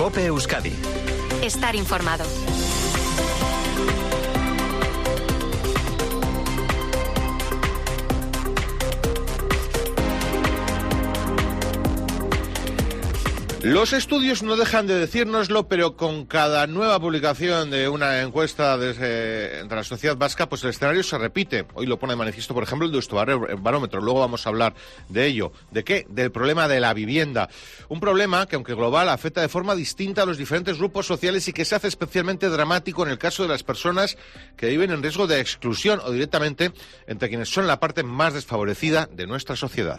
COPE Euskadi. Estar informado. Los estudios no dejan de decírnoslo, pero con cada nueva publicación de una encuesta entre la sociedad vasca, pues el escenario se repite. Hoy lo pone de manifiesto, por ejemplo, el Deustobarómetro. Luego vamos a hablar de ello. ¿De qué? Del problema de la vivienda. Un problema que, aunque global, afecta de forma distinta a los diferentes grupos sociales y que se hace especialmente dramático en el caso de las personas que viven en riesgo de exclusión o directamente entre quienes son la parte más desfavorecida de nuestra sociedad.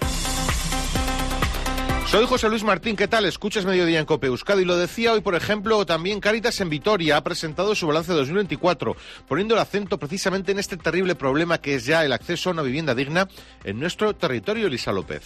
Soy José Luis Martín, ¿qué tal? Escuchas Mediodía en COPE Euskadi. Y lo decía hoy, por ejemplo, también Cáritas en Vitoria ha presentado su balance de 2024, poniendo el acento precisamente en este terrible problema que es ya el acceso a una vivienda digna en nuestro territorio. Elisa López.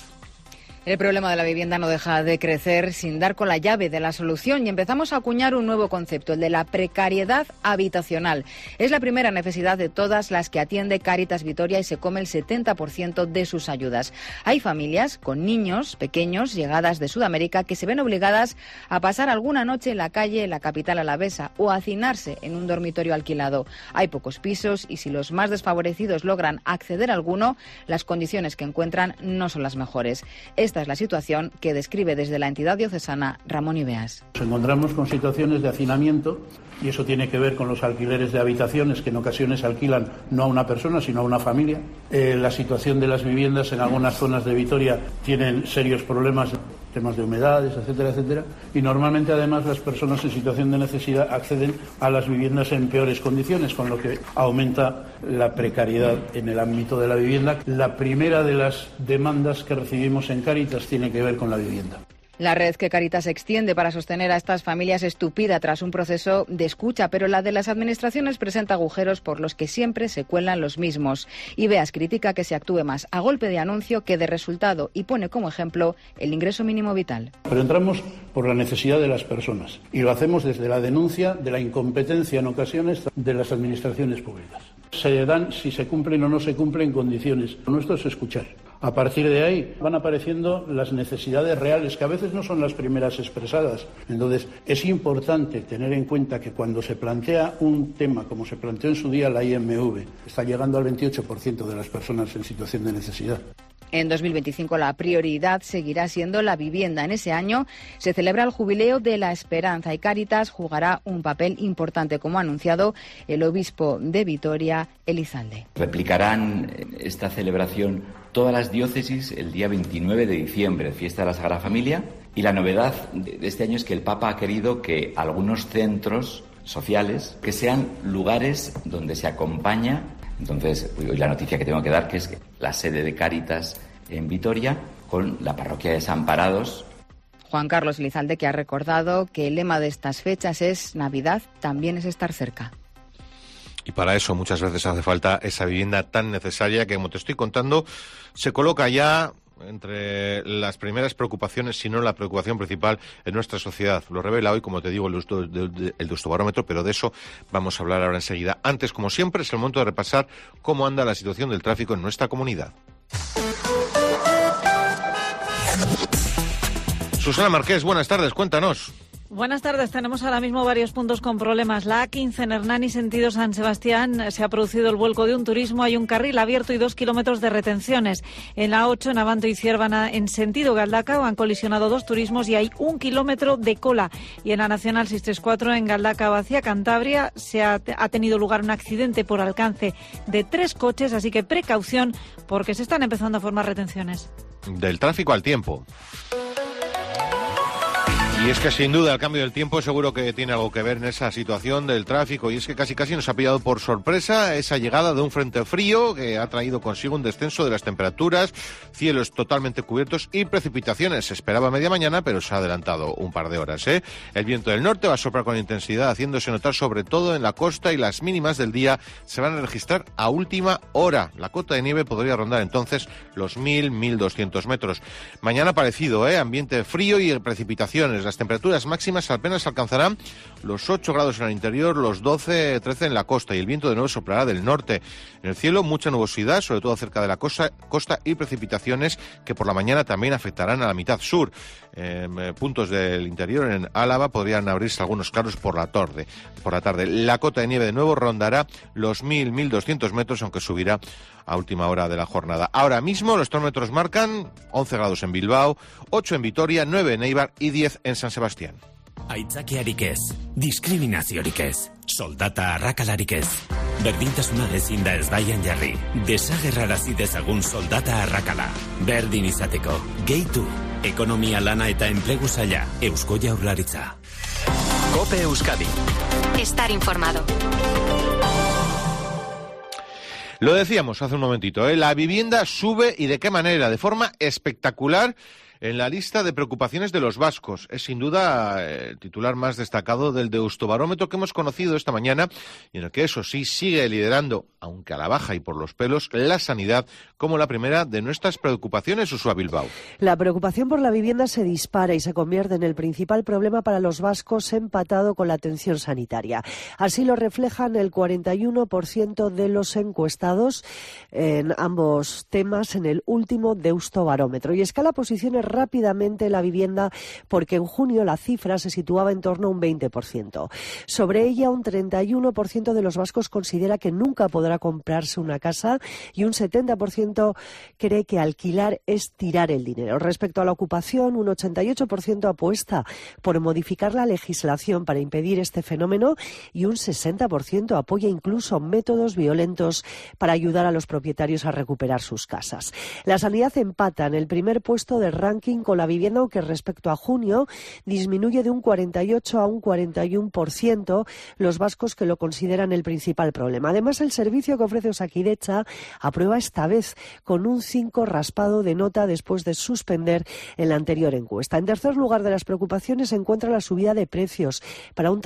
El problema de la vivienda no deja de crecer sin dar con la llave de la solución y empezamos a acuñar un nuevo concepto, el de la precariedad habitacional. Es la primera necesidad de todas las que atiende Cáritas Vitoria y se come el 70% de sus ayudas. Hay familias con niños pequeños llegadas de Sudamérica que se ven obligadas a pasar alguna noche en la calle en la capital alavesa o a hacinarse en un dormitorio alquilado. Hay pocos pisos y si los más desfavorecidos logran acceder a alguno, las condiciones que encuentran no son las mejores. Esta es la situación que describe desde la entidad diocesana Ramón Ibeas. Nos encontramos con situaciones de hacinamiento y eso tiene que ver con los alquileres de habitaciones que en ocasiones alquilan no a una persona sino a una familia. La situación de las viviendas en algunas zonas de Vitoria tienen serios problemas, temas de humedades, etcétera, etcétera, y normalmente además las personas en situación de necesidad acceden a las viviendas en peores condiciones, con lo que aumenta la precariedad en el ámbito de la vivienda. La primera de las demandas que recibimos en Cáritas tiene que ver con la vivienda. La red que Cáritas extiende para sostener a estas familias es tupida tras un proceso de escucha, pero la de las administraciones presenta agujeros por los que siempre se cuelan los mismos. Ibeas critica que se actúe más a golpe de anuncio que de resultado y pone como ejemplo el ingreso mínimo vital. Pero entramos por la necesidad de las personas y lo hacemos desde la denuncia de la incompetencia en ocasiones de las administraciones públicas. Se dan si se cumplen o no se cumplen condiciones. Lo nuestro es escuchar. A partir de ahí van apareciendo las necesidades reales, que a veces no son las primeras expresadas. Entonces, es importante tener en cuenta que cuando se plantea un tema, como se planteó en su día la IMV, está llegando al 28% de las personas en situación de necesidad. En 2025 la prioridad seguirá siendo la vivienda. En ese año se celebra el Jubileo de la Esperanza y Cáritas jugará un papel importante, como ha anunciado el obispo de Vitoria, Elizalde. Replicarán esta celebración todas las diócesis el día 29 de diciembre, fiesta de la Sagrada Familia, y la novedad de este año es que el Papa ha querido que algunos centros sociales que sean lugares donde se acompaña. Entonces, hoy la noticia que tengo que dar que es la sede de Cáritas en Vitoria con la parroquia de Desamparados. Juan Carlos Elizalde, que ha recordado que el lema de estas fechas es Navidad también es estar cerca. Y para eso muchas veces hace falta esa vivienda tan necesaria que, como te estoy contando, se coloca ya entre las primeras preocupaciones, si no la preocupación principal en nuestra sociedad. Lo revela hoy, como te digo, el Deustobarómetro, pero de eso vamos a hablar ahora enseguida. Antes, como siempre, es el momento de repasar cómo anda la situación del tráfico en nuestra comunidad. Susana Marqués, buenas tardes, cuéntanos. Buenas tardes. Tenemos ahora mismo varios puntos con problemas. La A15 en Hernani, sentido San Sebastián, se ha producido el vuelco de un turismo. Hay un carril abierto y 2 kilómetros de retenciones. En la A8, en Abanto y Ciervana, en sentido Galdacao, han colisionado 2 turismos y hay 1 kilómetro de cola. Y en la Nacional 634, en Galdacao hacia Cantabria, ha tenido lugar un accidente por alcance de 3 coches, así que precaución porque se están empezando a formar retenciones. Del tráfico al tiempo. Y es que sin duda el cambio del tiempo seguro que tiene algo que ver en esa situación del tráfico, y es que casi nos ha pillado por sorpresa esa llegada de un frente frío que ha traído consigo un descenso de las temperaturas, cielos totalmente cubiertos y precipitaciones. Se esperaba media mañana, pero se ha adelantado un par de horas, ¿eh? El viento del norte va a soplar con intensidad, haciéndose notar sobre todo en la costa, y las mínimas del día se van a registrar a última hora. La cota de nieve podría rondar entonces los 1.200 metros. Mañana parecido, ambiente frío y precipitaciones. Las temperaturas máximas apenas alcanzarán los 8 grados en el interior, los 12, 13 en la costa, y el viento de nuevo soplará del norte. En el cielo mucha nubosidad, sobre todo cerca de la costa y precipitaciones que por la mañana también afectarán a la mitad sur. Puntos del interior, en Álava, podrían abrirse algunos claros por la tarde. La cota de nieve de nuevo rondará los 1.200 metros, aunque subirá a última hora de la jornada. Ahora mismo los termómetros marcan 11 grados en Bilbao, 8 en Vitoria, 9 en Eibar y 10 en San Sebastián. Aitzakiarik ez, diskriminaziorik ez, soldata arrakalarik ez. Berdintasuna ezin da ezbaian jarri. Desagerrarazi dezagun soldata arrakala. Berdin izateko, gehitu. Ekonomia, lana eta enplegu saila, Eusko Jaurlaritza. COPE Euskadi. Estar informado. Lo decíamos hace un momentito, la vivienda sube, y de qué manera, de forma espectacular, en la lista de preocupaciones de los vascos. Es sin duda el titular más destacado del Deustobarómetro que hemos conocido esta mañana, y en el que, eso sí, sigue liderando, aunque a la baja y por los pelos, la sanidad como la primera de nuestras preocupaciones. Uxue Bilbao. La preocupación por la vivienda se dispara y se convierte en el principal problema para los vascos, empatado con la atención sanitaria. Así lo reflejan el 41% de los encuestados en ambos temas en el último Deustobarómetro. Y escala posiciones rápidamente la vivienda, porque en junio la cifra se situaba en torno a un 20%. Sobre ella, un 31% de los vascos considera que nunca podrá comprarse una casa, y un 70% cree que alquilar es tirar el dinero. Respecto a la ocupación, un 88% apuesta por modificar la legislación para impedir este fenómeno, y un 60% apoya incluso métodos violentos para ayudar a los propietarios a recuperar sus casas. La sanidad empata en el primer puesto del ranking con la vivienda, aunque respecto a junio disminuye de un 48 a un 41% los vascos que lo consideran el principal problema. Además, el servicio que ofrece Osakidetza aprueba esta vez con un 5 raspado de nota después de suspender en la anterior encuesta. En tercer lugar de las preocupaciones se encuentra la subida de precios, para un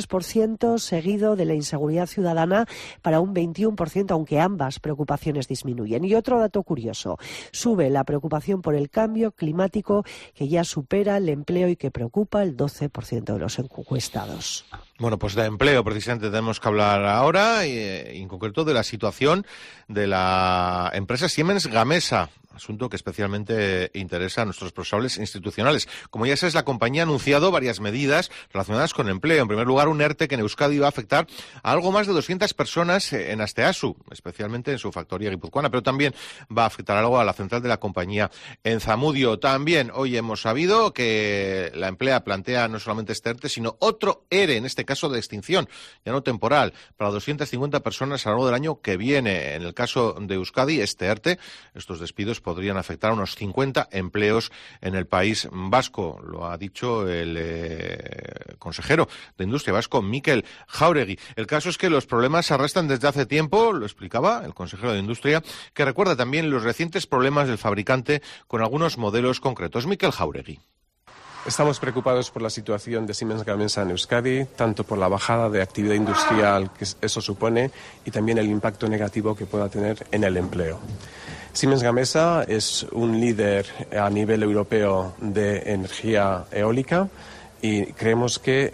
33%, seguido de la inseguridad ciudadana para un 21%, aunque ambas preocupaciones disminuyen. Y otro dato curioso, sube la preocupación por el cambio climático, que ya supera el empleo y que preocupa el 12% de los encuestados. Bueno, pues de empleo precisamente tenemos que hablar ahora, y en concreto de la situación de la empresa Siemens Gamesa. Asunto que especialmente interesa a nuestros responsables institucionales. Como ya sabes, la compañía ha anunciado varias medidas relacionadas con empleo. En primer lugar, un ERTE que en Euskadi va a afectar a algo más de 200 personas en Asteasu, especialmente en su factoría guipuzcoana, pero también va a afectar algo a la central de la compañía en Zamudio. También hoy hemos sabido que la emplea plantea no solamente este ERTE, sino otro ERE, en este caso de extinción, ya no temporal, para 250 personas a lo largo del año que viene. En el caso de Euskadi, este ERTE, estos despidos podrían afectar a unos 50 empleos en el país vasco. Lo ha dicho el consejero de Industria vasco, Mikel Jáuregui. El caso es que los problemas se arrastran desde hace tiempo, lo explicaba el consejero de Industria, que recuerda también los recientes problemas del fabricante con algunos modelos concretos. Mikel Jáuregui. Estamos preocupados por la situación de Siemens Gamesa en Euskadi, tanto por la bajada de actividad industrial que eso supone, y también el impacto negativo que pueda tener en el empleo. Siemens Gamesa es un líder a nivel europeo de energía eólica, y creemos que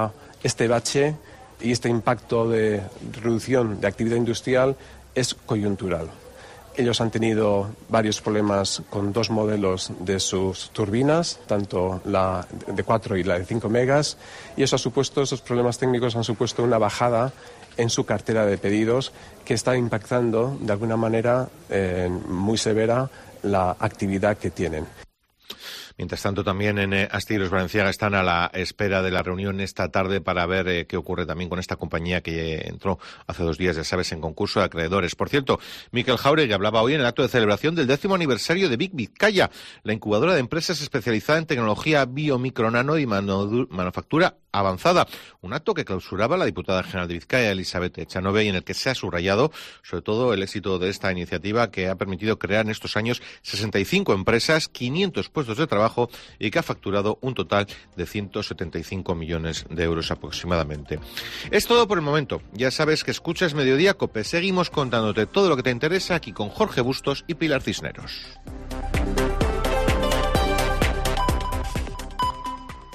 este bache y este impacto de reducción de actividad industrial es coyuntural. Ellos han tenido varios problemas con dos modelos de sus turbinas, tanto la de 4 y la de 5 megas, y esos problemas técnicos han supuesto una bajada en su cartera de pedidos, que está impactando de alguna manera muy severa la actividad que tienen. Mientras tanto, también en Astilleros Balenciaga están a la espera de la reunión esta tarde para ver qué ocurre también con esta compañía que entró hace 2 días, ya sabes, en concurso de acreedores. Por cierto, Mikel Jáuregui hablaba hoy en el acto de celebración del 10º aniversario de Big Vizcaya, la incubadora de empresas especializada en tecnología biomicronano y manufactura avanzada. Un acto que clausuraba la diputada general de Vizcaya, Elizabeth Echanove, y en el que se ha subrayado sobre todo el éxito de esta iniciativa, que ha permitido crear en estos años 65 empresas, 500 puestos de trabajo, y que ha facturado un total de 175 millones de euros aproximadamente. Es todo por el momento. Ya sabes que escuchas Mediodía COPE. Seguimos contándote todo lo que te interesa aquí con Jorge Bustos y Pilar Cisneros.